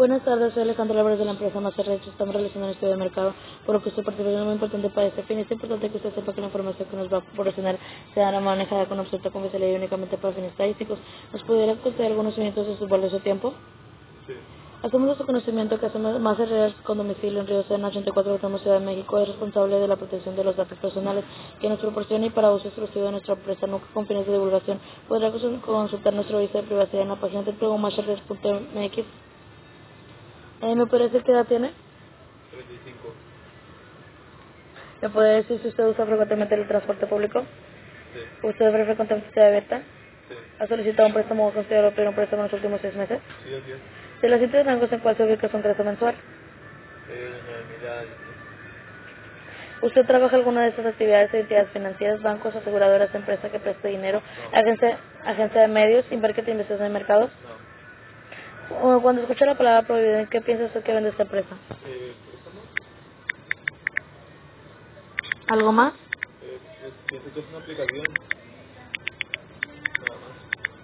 Buenas tardes, soy Alejandro Álvarez de la empresa Master Reach. Estamos realizando un estudio de mercado, por lo que su participación es muy importante para este fin. Es importante que usted sepa que la información que nos va a proporcionar será manejada con absoluta confidencialidad y únicamente para fines estadísticos. ¿Nos pudiera conceder algunos minutos de su valioso tiempo? Sí. Hacemos nuestro conocimiento que hacemos Master Reach con domicilio en Río Sena 84 de Ciudad de México. Es responsable de la protección de los datos personales que nos proporciona y para uso exclusivo de nuestra empresa, nunca con fines de divulgación. Podrá consultar nuestro aviso de privacidad en la página www.masterreach.mx. ¿Me puede decir qué edad tiene? 35. ¿Me puede decir si usted usa frecuentemente el transporte público? Sí. ¿Usted ve frecuentemente Ciudad abierta? Sí. ¿Ha solicitado un préstamo o considerado pedir un préstamo en los últimos 6 meses? Sí, así es. ¿De las 7 rangos en cuál se ubica su ingreso mensual? De 9,000 a 10,000. ¿Usted trabaja alguna de estas actividades de entidades financieras, bancos, aseguradoras, empresa que preste dinero, No. agencia de medios, Inverket de investigación de mercados? No. O cuando escucha la palabra prohibido, ¿qué piensa usted que vende esta empresa? ¿Préstamos? ¿Algo más? Pues pienso que es una aplicación, nada más.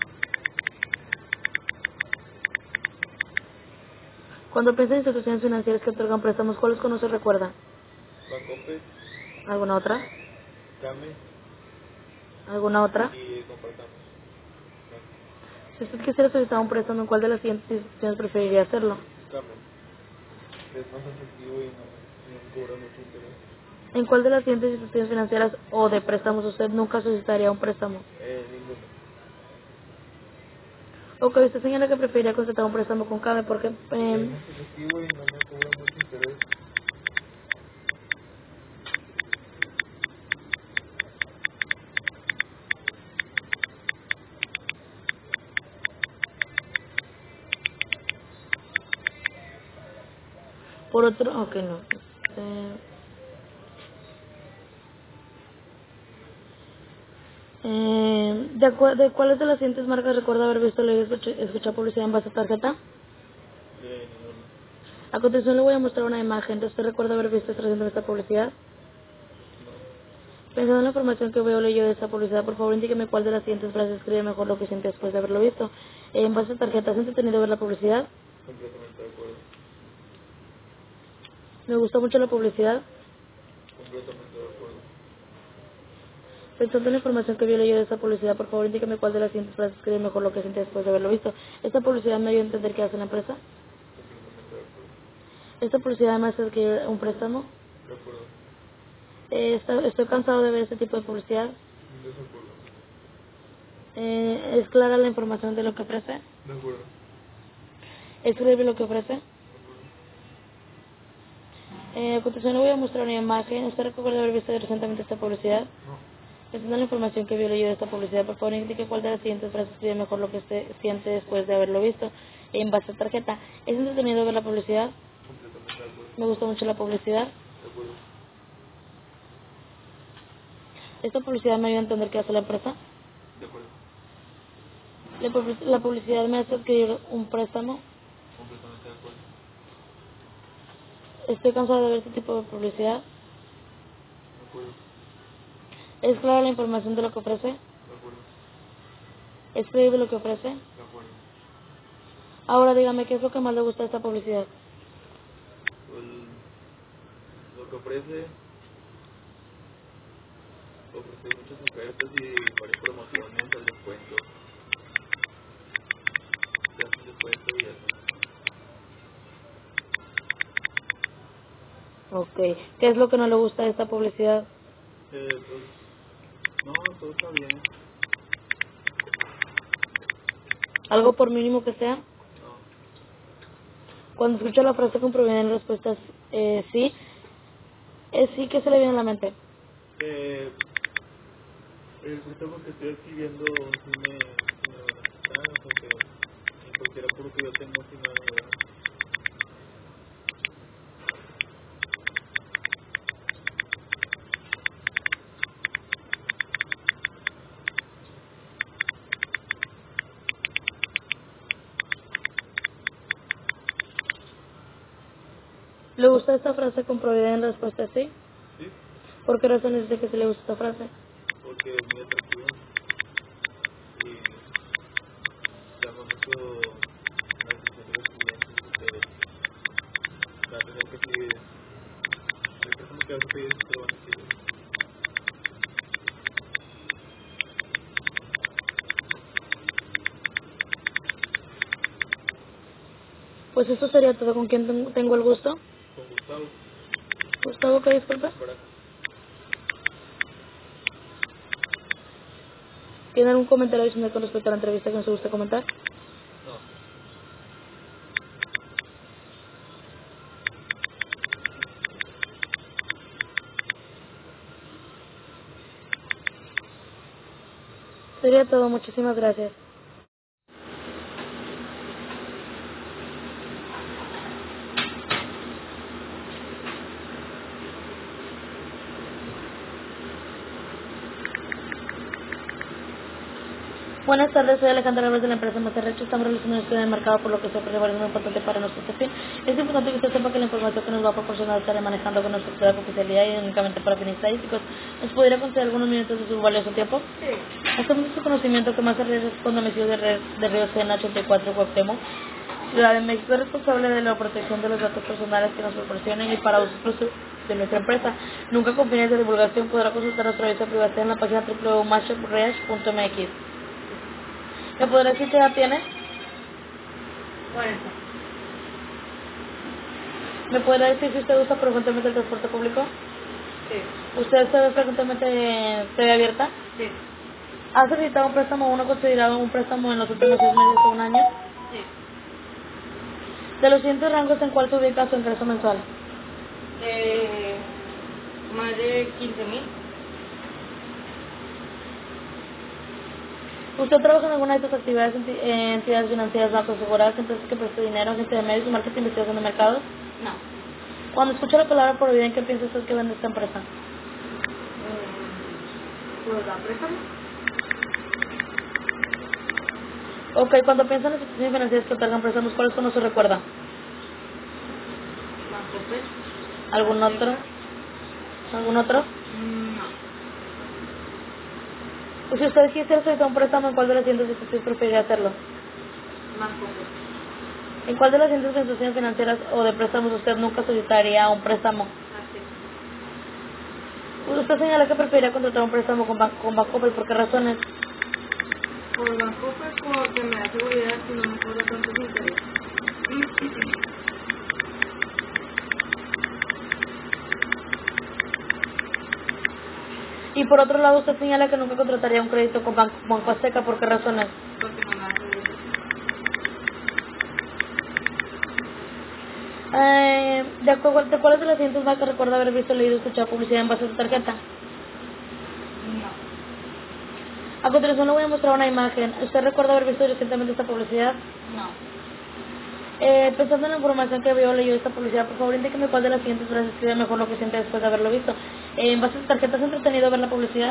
Cuando piensa en instituciones financieras que otorgan préstamos, ¿cuáles conoce o recuerda? Bancoppel, ¿Alguna otra? Came ¿Alguna otra? y compartamos. Si usted quisiera solicitar un préstamo, ¿en cuál de las siguientes instituciones preferiría hacerlo? Came. Es más efectivo y no cobra mucho interés. ¿En cuál de las siguientes instituciones financieras o de préstamos usted nunca solicitaría un préstamo? Ninguno. O que usted señala que preferiría contratar un préstamo con CAME porque, Es más efectivo y no me cobra mucho interés. por otro, ok, no. ¿De cuáles de las siguientes marcas recuerda haber visto leído escuchar publicidad en base a tarjeta? Ninguno. A continuación le voy a mostrar una imagen. ¿Usted recuerda haber visto esta publicidad? No. Pensando en la información que veo leído de esta publicidad, por favor indíqueme cuál de las siguientes frases escribe mejor lo que siente después de haberlo visto. En base a tarjeta, ¿has entretenido ver la publicidad? Completamente de acuerdo. Me gustó mucho la publicidad. Completamente de acuerdo. Pensando en la información que vio leído de esta publicidad, por favor indíqueme cuál de las siguientes frases escribe mejor lo que siente después de haberlo visto. ¿Esta publicidad me dio a entender qué hace la empresa? Completamente de acuerdo. ¿Esta publicidad además es que un préstamo? De acuerdo. Estoy cansado de ver este tipo de publicidad. Desacuerdo. ¿Es clara la información de lo que ofrece? De acuerdo. ¿Es creíble lo que ofrece? De acuerdo. A continuación le voy a mostrar una imagen. ¿Usted recuerda haber visto recientemente esta publicidad? No. Pensando en la información que vio leído de esta publicidad, por favor indique cuál de las siguientes frases escribe mejor lo que usted siente después de haberlo visto. En base a tarjeta, ¿es entretenido ver la publicidad? Completamente de acuerdo. Me gustó mucho la publicidad. De acuerdo. ¿Esta publicidad me ayuda a entender qué hace la empresa? De acuerdo. La publicidad me hace adquirir un préstamo. Completamente de acuerdo. Estoy cansado de ver este tipo de publicidad. De acuerdo. ¿Es clara la información de lo que ofrece? De acuerdo. ¿Es creíble lo que ofrece? De acuerdo. Ahora dígame, ¿qué es lo que más le gusta de esta publicidad? Pues, lo que ofrece muchas ofertas y varias promociones al descuento. Te hacen descuento y eso. Ok. ¿Qué es lo que no le gusta de esta publicidad? Pues, no, todo está bien. ¿Algo por mínimo que sea? No. Cuando escucha la frase con probabilidad en respuestas sí, es sí, ¿qué se le viene a la mente? El préstamo que estoy adquiriendo sí me van a quitar, o sea que en cualquier apuro que yo tengo sí me van a ayudar. ¿Le gusta esta frase con probabilidad en respuestas sí? Sí, ¿Por qué razones dice que se le gusta esta frase? porque es muy atractivo y llama mucho la atención de los clientes y ustedes. va a tener que seguir. El préstamo que vas a pedir te lo van a seguir. Pues esto sería todo. ¿Con quién tengo el gusto? Con Gustavo. Gustavo, ¿qué disculpa? Barajas. ¿Tiene algún comentario adicional con respecto a la entrevista que nos gusta comentar? No. Sería todo. Muchísimas gracias. Buenas tardes, soy Alejandra Álvarez de la empresa Masterrecho. Estamos realizando un estudio de mercado, por lo que se ofrece muy importante para nuestro fin. Es importante que usted sepa que la información que nos va a proporcionar estará manejando con nuestra estructura de confidencialidad y únicamente para fines estadísticos. ¿Nos pudiera conceder algunos minutos de su valioso tiempo? Sí. Hacemos su conocimiento que Masterrecho es con domicilio de Río Sena 84 Cuauhtémoc, Ciudad de México, es responsable de la protección de los datos personales que nos proporcionen y para uso exclusivo de nuestra empresa. Nunca con fines de divulgación. Podrá consultar nuestra aviso de privacidad en la página www.masterreach.mx. ¿Me podrá decir qué edad tiene? 40. ¿Me podrá decir si usted usa frecuentemente el transporte público? Sí. ¿Usted usa frecuentemente TV abierta? Sí. ¿Ha solicitado un préstamo o uno considerado un préstamo en los últimos 6 meses o un año? Sí. De los siguientes rangos, ¿en cuál se ubica su ingreso mensual? Más de 15,000. ¿Usted trabaja en alguna de estas actividades en entidades financieras, bancos, aseguradas, empresas que prestan dinero, agencia de medios y marketing, investigación de mercados? No. Cuando escucha la palabra providente, ¿qué piensa usted que vende esta empresa? Pues la préstamo. Ok, cuando piensa en las instituciones financieras que otorgan préstamos, ¿cuáles son se recuerda? Banco P. ¿Algún otro? ¿Algún otro? No. Si usted quisiera solicitar un préstamo, ¿en cuál de las siguientes instituciones preferiría hacerlo? Banco P. ¿En cuál de las siguientes instituciones financieras o de préstamos usted nunca solicitaría un préstamo? Así. Usted señala que preferiría contratar un préstamo con Banco P. ¿Por qué razones? Por Banco P porque me da seguridad si no me cobro tantos intereses. Y por otro lado, usted señala que nunca contrataría un crédito con Banco Azteca. ¿Por qué razones? Porque no me da seguridad. ¿De cuáles de las siguientes marcas recuerda haber visto, leído, escuchado publicidad en base a su tarjeta? No. A continuación le voy a mostrar una imagen. ¿Usted recuerda haber visto recientemente esta publicidad? No. Pensando en la información que vio, leyó esta publicidad, por favor indíqueme cuál de las siguientes frases escribe mejor lo que siente después de haberlo visto. ¿En base a su tarjeta es entretenido ver la publicidad?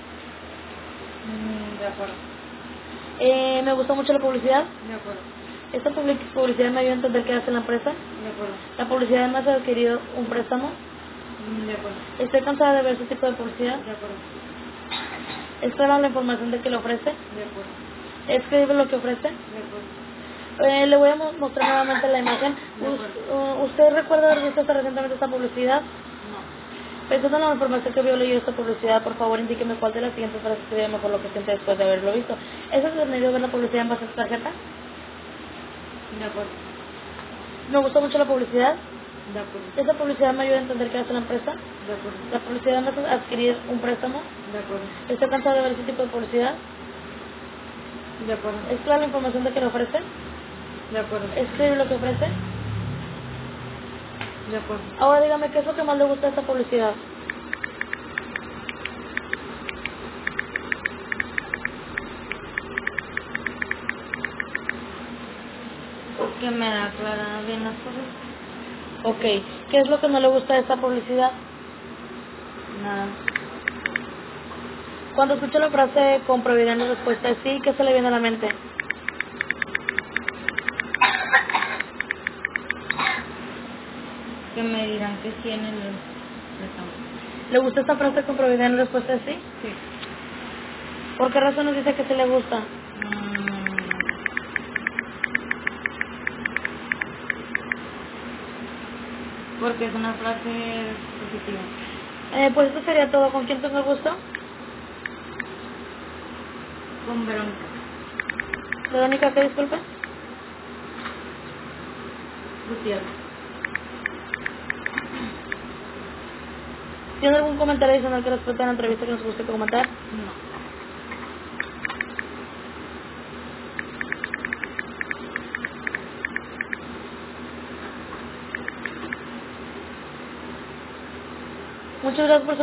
De acuerdo. ¿Me gustó mucho la publicidad? De acuerdo. ¿Esta publicidad me ayuda a entender qué hace la empresa? De acuerdo. ¿La publicidad además ha adquirido un préstamo? De acuerdo. ¿Estoy cansada de ver ese tipo de publicidad? De acuerdo. ¿Es clara la información de que le ofrece? De acuerdo. ¿Es creíble lo que ofrece? De acuerdo. Le voy a mostrar nuevamente la imagen. ¿Usted recuerda haber visto recientemente esta publicidad? No. Pensando en la información que vio, leído esta publicidad, por favor indíqueme cuál de las siguientes frases escribe mejor lo que siente después de haberlo visto. ¿Es entretenido ver la publicidad en base a su tarjeta? De acuerdo. ¿Me gustó mucho la publicidad? De acuerdo. ¿Esa publicidad me ayuda a entender qué hace la empresa? De acuerdo. ¿La publicidad me hace adquirir un préstamo? De acuerdo. ¿Estoy cansado de ver ese tipo de publicidad? De acuerdo. ¿Es clara la información de que le ofrece? De acuerdo. ¿Es creíble lo que ofrece? De acuerdo. Ahora dígame, ¿qué es lo que más le gusta de esta publicidad? Que me aclara bien las cosas. Ok, ¿qué es lo que no le gusta de esta publicidad? Nada. Cuando escucha la frase con probabilidad la respuesta es sí, ¿qué se le viene a la mente? Que me dirán que sí en el préstamo. ¿Le gusta esta frase con probabilidad la respuesta es sí? Sí. ¿Por qué razón nos dice que sí le gusta? Porque es una frase positiva. Pues esto sería todo. ¿Con quién tengo el gusto? Con Verónica. Verónica, ¿qué disculpe? Gutiérrez. ¿Tiene algún comentario adicional que respecto a la entrevista que nos guste comentar? No. Muchas gracias por su